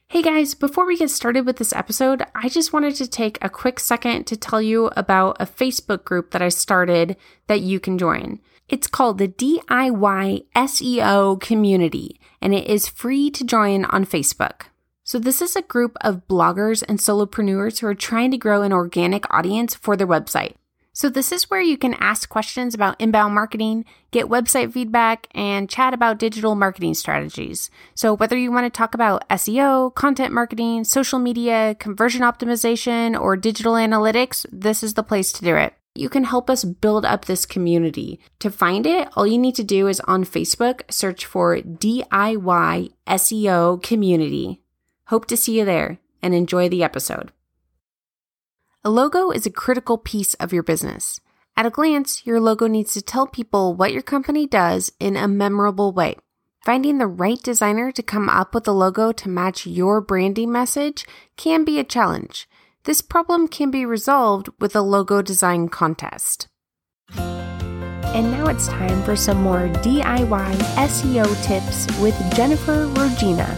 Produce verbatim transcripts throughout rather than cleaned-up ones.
Hey guys, before we get started with this episode, I just wanted to take a quick second to tell you about a Facebook group that I started that you can join. It's called the D I Y S E O Community, and it is free to join on Facebook. So this is a group of bloggers and solopreneurs who are trying to grow an organic audience for their website. So this is where you can ask questions about inbound marketing, get website feedback, and chat about digital marketing strategies. So whether you want to talk about S E O, content marketing, social media, conversion optimization, or digital analytics, this is the place to do it. You can help us build up this community. To find it, all you need to do is on Facebook, search for D I Y S E O Community. Hope to see you there, and enjoy the episode. A logo is a critical piece of your business. At a glance, your logo needs to tell people what your company does in a memorable way. Finding the right designer to come up with a logo to match your branding message can be a challenge. This problem can be resolved with a logo design contest. And now it's time for some more D I Y S E O tips with Jennifer Regina.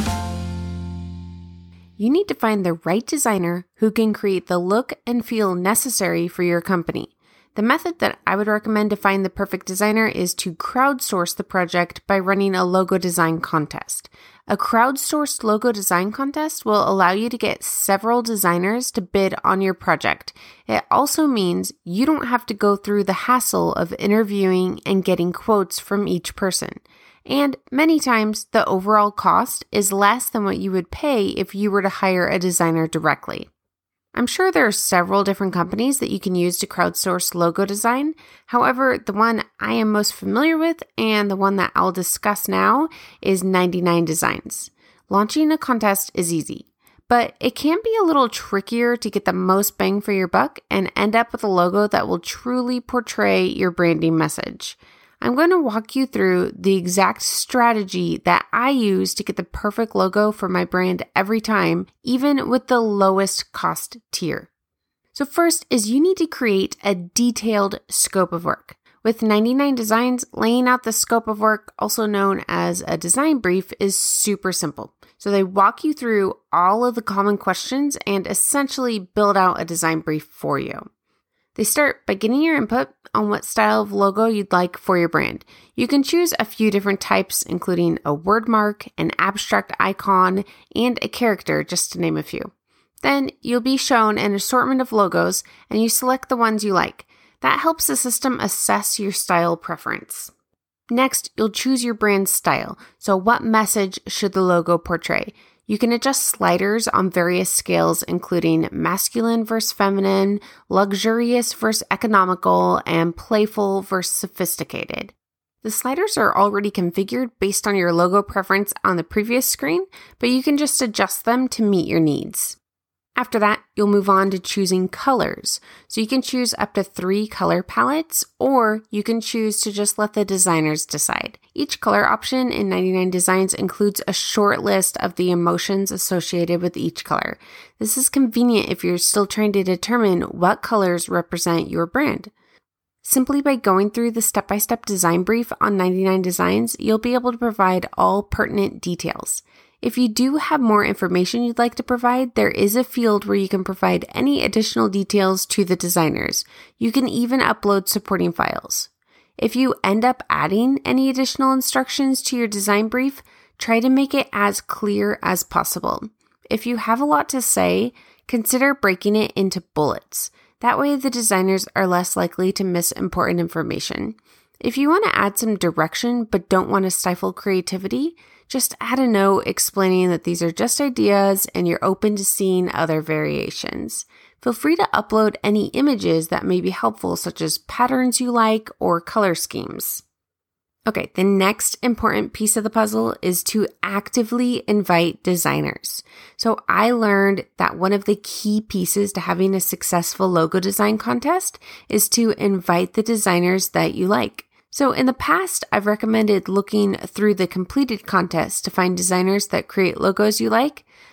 You need to find the right designer who can create the look and feel necessary for your company. The method that I would recommend to find the perfect designer is to crowdsource the project by running a logo design contest. A crowdsourced logo design contest will allow you to get several designers to bid on your project. It also means you don't have to go through the hassle of interviewing and getting quotes from each person. And many times, the overall cost is less than what you would pay if you were to hire a designer directly. I'm sure there are several different companies that you can use to crowdsource logo design. However, the one I am most familiar with and the one that I'll discuss now is ninety-nine Designs. Launching a contest is easy, but it can be a little trickier to get the most bang for your buck and end up with a logo that will truly portray your branding message. I'm going to walk you through the exact strategy that I use to get the perfect logo for my brand every time, even with the lowest cost tier. So first is you need to create a detailed scope of work. With ninety-nine Designs, laying out the scope of work, also known as a design brief, is super simple. So they walk you through all of the common questions and essentially build out a design brief for you. They start by getting your input on what style of logo you'd like for your brand. You can choose a few different types, including a word mark, an abstract icon, and a character, just to name a few. Then you'll be shown an assortment of logos, and you select the ones you like. That helps the system assess your style preference. Next, you'll choose your brand style. So what message should the logo portray? You can adjust sliders on various scales, including masculine versus feminine, luxurious versus economical, and playful versus sophisticated. The sliders are already configured based on your logo preference on the previous screen, but you can just adjust them to meet your needs. After that, you'll move on to choosing colors. So you can choose up to three color palettes, or you can choose to just let the designers decide. Each color option in ninety-nine Designs includes a short list of the emotions associated with each color. This is convenient if you're still trying to determine what colors represent your brand. Simply by going through the step-by-step design brief on ninety-nine Designs, you'll be able to provide all pertinent details. If you do have more information you'd like to provide, there is a field where you can provide any additional details to the designers. You can even upload supporting files. If you end up adding any additional instructions to your design brief, try to make it as clear as possible. If you have a lot to say, consider breaking it into bullets. That way the designers are less likely to miss important information. If you want to add some direction but don't want to stifle creativity, just add a note explaining that these are just ideas and you're open to seeing other variations. Feel free to upload any images that may be helpful, such as patterns you like or color schemes. Okay, the next important piece of the puzzle is to actively invite designers. So I learned that one of the key pieces to having a successful logo design contest is to invite the designers that you like. So in the past, I've recommended looking through the completed contest to find designers that create logos you like,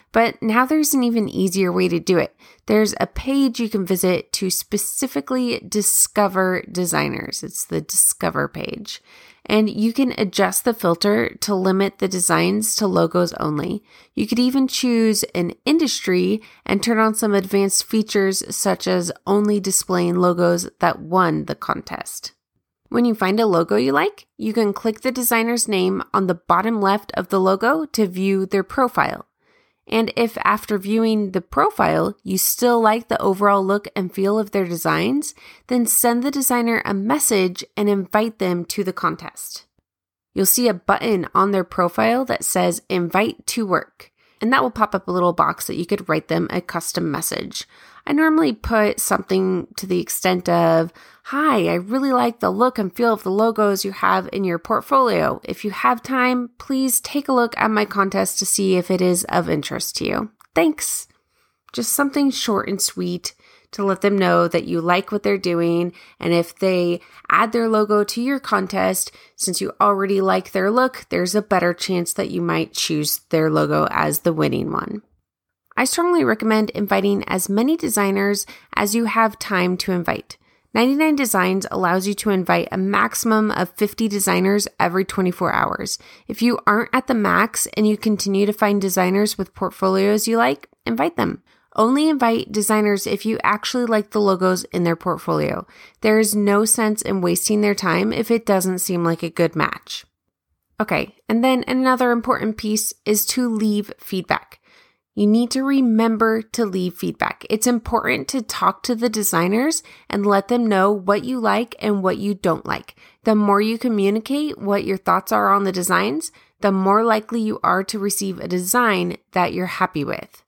But now there's an even easier way to do it. There's a page you can visit to specifically discover designers. It's the Discover page. And you can adjust the filter to limit the designs to logos only. You could even choose an industry and turn on some advanced features such as only displaying logos that won the contest. When you find a logo you like, you can click the designer's name on the bottom left of the logo to view their profile. And if after viewing the profile, you still like the overall look and feel of their designs, then send the designer a message and invite them to the contest. You'll see a button on their profile that says Invite to Work, and that will pop up a little box that you could write them a custom message. I normally put something to the extent of, "Hi, I really like the look and feel of the logos you have in your portfolio. If you have time, please take a look at my contest to see if it is of interest to you. Thanks." Just something short and sweet to let them know that you like what they're doing. And if they add their logo to your contest, since you already like their look, there's a better chance that you might choose their logo as the winning one. I strongly recommend inviting as many designers as you have time to invite. ninety-nine Designs allows you to invite a maximum of fifty designers every twenty-four hours. If you aren't at the max and you continue to find designers with portfolios you like, invite them. Only invite designers if you actually like the logos in their portfolio. There is no sense in wasting their time if it doesn't seem like a good match. Okay, and then another important piece is to leave feedback. You need to remember to leave feedback. It's important to talk to the designers and let them know what you like and what you don't like. The more you communicate what your thoughts are on the designs, the more likely you are to receive a design that you're happy with.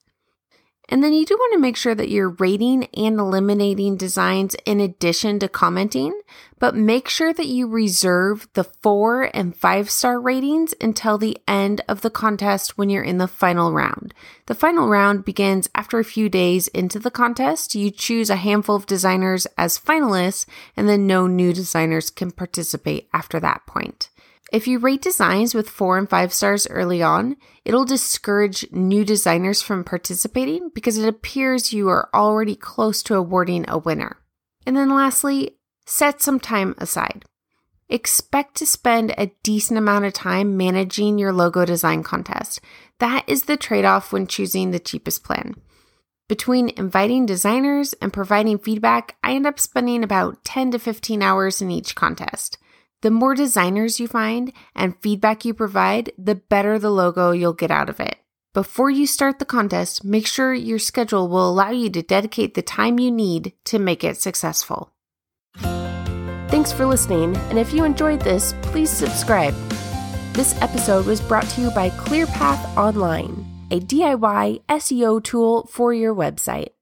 And then you do want to make sure that you're rating and eliminating designs in addition to commenting, but make sure that you reserve the four and five star ratings until the end of the contest when you're in the final round. The final round begins after a few days into the contest. You choose a handful of designers as finalists, and then no new designers can participate after that point. If you rate designs with four and five stars early on, it'll discourage new designers from participating because it appears you are already close to awarding a winner. And then lastly, set some time aside. Expect to spend a decent amount of time managing your logo design contest. That is the trade-off when choosing the cheapest plan. Between inviting designers and providing feedback, I end up spending about ten to fifteen hours in each contest. The more designers you find and feedback you provide, the better the logo you'll get out of it. Before you start the contest, make sure your schedule will allow you to dedicate the time you need to make it successful. Thanks for listening, and if you enjoyed this, please subscribe. This episode was brought to you by ClearPath Online, a D I Y S E O tool for your website.